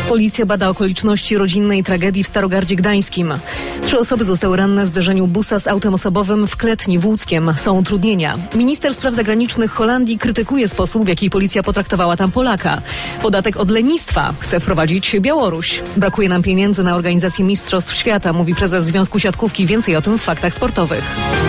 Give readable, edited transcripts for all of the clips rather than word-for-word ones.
Policja bada okoliczności rodzinnej tragedii w Starogardzie Gdańskim. 3 osoby zostały ranne w zderzeniu busa z autem osobowym w Kletni w Łódzkiem. Są utrudnienia. Minister spraw zagranicznych Holandii krytykuje sposób, w jaki policja potraktowała tam Polaka. Podatek od lenistwa chce wprowadzić Białoruś. Brakuje nam pieniędzy na organizację Mistrzostw Świata, mówi prezes Związku Siatkówki. Więcej o tym w Faktach Sportowych.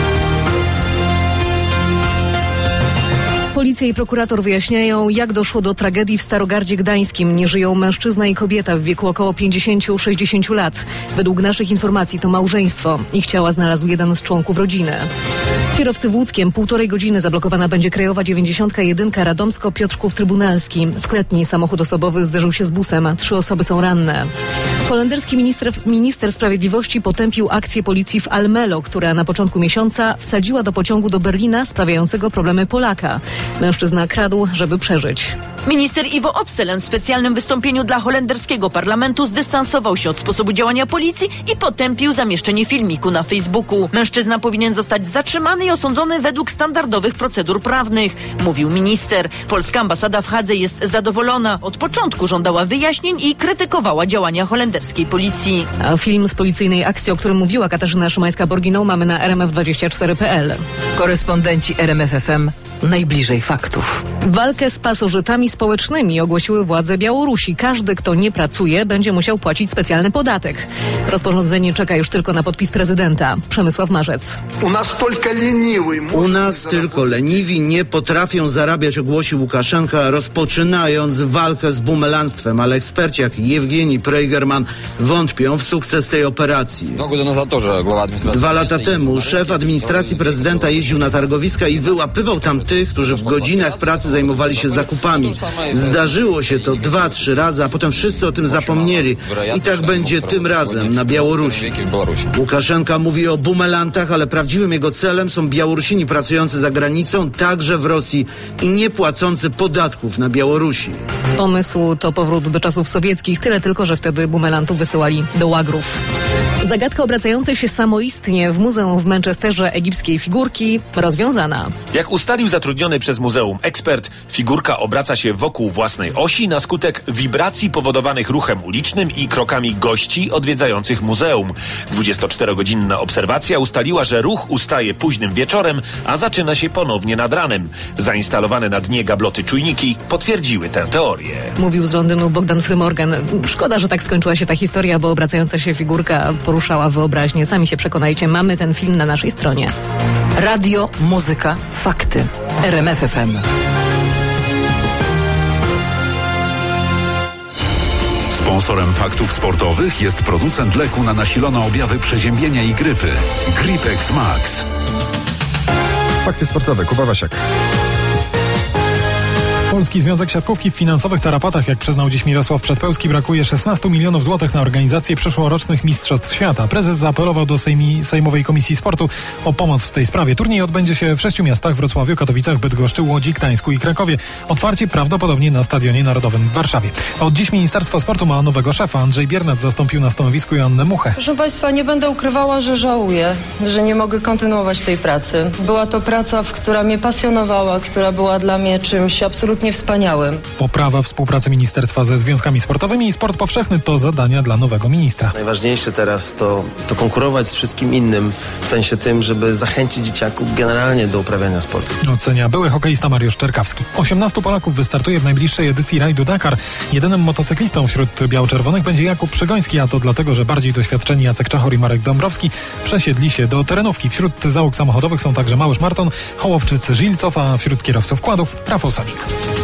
Policja i prokurator wyjaśniają, jak doszło do tragedii w Starogardzie Gdańskim. Nie żyją mężczyzna i kobieta w wieku około 50-60 lat. Według naszych informacji to małżeństwo. Ich ciała znalazł jeden z członków rodziny. Kierowcy w Łódzkiem 1,5 godziny zablokowana będzie krajowa 91 Radomsko-Piotrków-Trybunalski. W Kletni samochód osobowy zderzył się z busem. 3 osoby są ranne. Holenderski minister sprawiedliwości potępił akcję policji w Almelo, która na początku miesiąca wsadziła do pociągu do Berlina sprawiającego problemy Polaka. Mężczyzna kradł, żeby przeżyć. Minister Ivo Opstelend w specjalnym wystąpieniu dla holenderskiego parlamentu zdystansował się od sposobu działania policji i potępił zamieszczenie filmiku na Facebooku. Mężczyzna powinien zostać zatrzymany i osądzony według standardowych procedur prawnych, mówił minister. Polska ambasada w Hadze jest zadowolona. Od początku żądała wyjaśnień i krytykowała działania holenderskiej policji. A film z policyjnej akcji, o którym mówiła Katarzyna Szymańska-Borginą, mamy na rmf24.pl. Korespondenci RMF FM najbliżej faktów. Walkę z pasożytami społecznymi ogłosiły władze Białorusi. Każdy, kto nie pracuje, będzie musiał płacić specjalny podatek. Rozporządzenie czeka już tylko na podpis prezydenta. Przemysław Marzec. U nas tylko leniwi nie potrafią zarabiać, ogłosił Łukaszenka, rozpoczynając walkę z bumelanstwem, ale eksperci jak Jewgeni Preigerman wątpią w sukces tej operacji. 2 lata temu szef administracji prezydenta jeździł na targowiska i wyłapywał tam tych, którzy w godzinach pracy zajmowali się zakupami. Zdarzyło się to 2-3 razy, a potem wszyscy o tym zapomnieli. I tak będzie tym razem na Białorusi. Łukaszenka mówi o bumelantach, ale prawdziwym jego celem są Białorusini pracujący za granicą, także w Rosji i nie płacący podatków na Białorusi. Pomysł to powrót do czasów sowieckich, tyle tylko, że wtedy bumelantów wysyłali do łagrów. Zagadka obracającej się samoistnie w muzeum w Manchesterze egipskiej figurki rozwiązana. Jak ustalił zatrudniony przez muzeum ekspert, figurka obraca się wokół własnej osi na skutek wibracji powodowanych ruchem ulicznym i krokami gości odwiedzających muzeum. 24-godzinna obserwacja ustaliła, że ruch ustaje późnym wieczorem, a zaczyna się ponownie nad ranem. Zainstalowane na dnie gabloty czujniki potwierdziły tę teorię. Mówił z Londynu Bogdan Frymorgan. Szkoda, że tak skończyła się ta historia, bo obracająca się figurka poruszała wyobraźnię. Sami się przekonajcie, mamy ten film na naszej stronie. Radio, muzyka, fakty. RMF FM. Sponsorem faktów sportowych jest producent leku na nasilone objawy przeziębienia i grypy. Gripex Max. Fakty sportowe. Kuba Wasiak. Polski Związek Siatkówki w finansowych tarapatach, jak przyznał dziś Mirosław Przedpełski, brakuje 16 milionów złotych na organizację przyszłorocznych Mistrzostw Świata. Prezes zaapelował do Sejmowej Komisji Sportu o pomoc w tej sprawie. Turniej odbędzie się w 6 miastach: Wrocławiu, Katowicach, Bydgoszczy, Łodzi, Gdańsku i Krakowie. Otwarcie prawdopodobnie na Stadionie Narodowym w Warszawie. A od dziś Ministerstwo Sportu ma nowego szefa. Andrzej Biernat zastąpił na stanowisku Joannę Muchę. Proszę Państwa, nie będę ukrywała, że żałuję, że nie mogę kontynuować tej pracy. Była to praca, która mnie pasjonowała, która była dla mnie czymś absolutnie wspaniałym. Poprawa współpracy ministerstwa ze związkami sportowymi i sport powszechny to zadania dla nowego ministra. Najważniejsze teraz to konkurować z wszystkim innym, w sensie tym, żeby zachęcić dzieciaków generalnie do uprawiania sportu. Ocenia były hokeista Mariusz Czerkawski. 18 Polaków wystartuje w najbliższej edycji rajdu Dakar. Jedynym motocyklistą wśród biało-czerwonych będzie Jakub Przygoński, a to dlatego, że bardziej doświadczeni Jacek Czachor i Marek Dąbrowski przesiedli się do terenówki. Wśród załóg samochodowych są także Małysz Marton, Hołowczycy Żilcow, a wśród kierowców quadów Rafał Sonik.